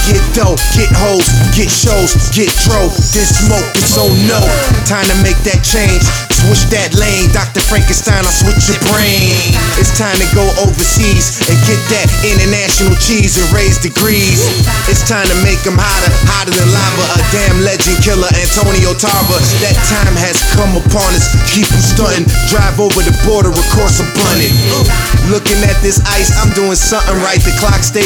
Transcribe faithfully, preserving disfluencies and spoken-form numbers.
Get dough, get hoes, get shows, get dro, then smoke, it's so no. Time to make that change, switch that lane. Doctor Frankenstein, I'll switch your brain. It's time to go overseas and get that international cheese and raise degrees. It's time to make them hotter, hotter than lava. A damn legend killer, Antonio Tarver. That time has come upon us, keep them stunting. Drive over the border, of course I'm blunted. Looking at this ice, I'm doing something right. The clock stays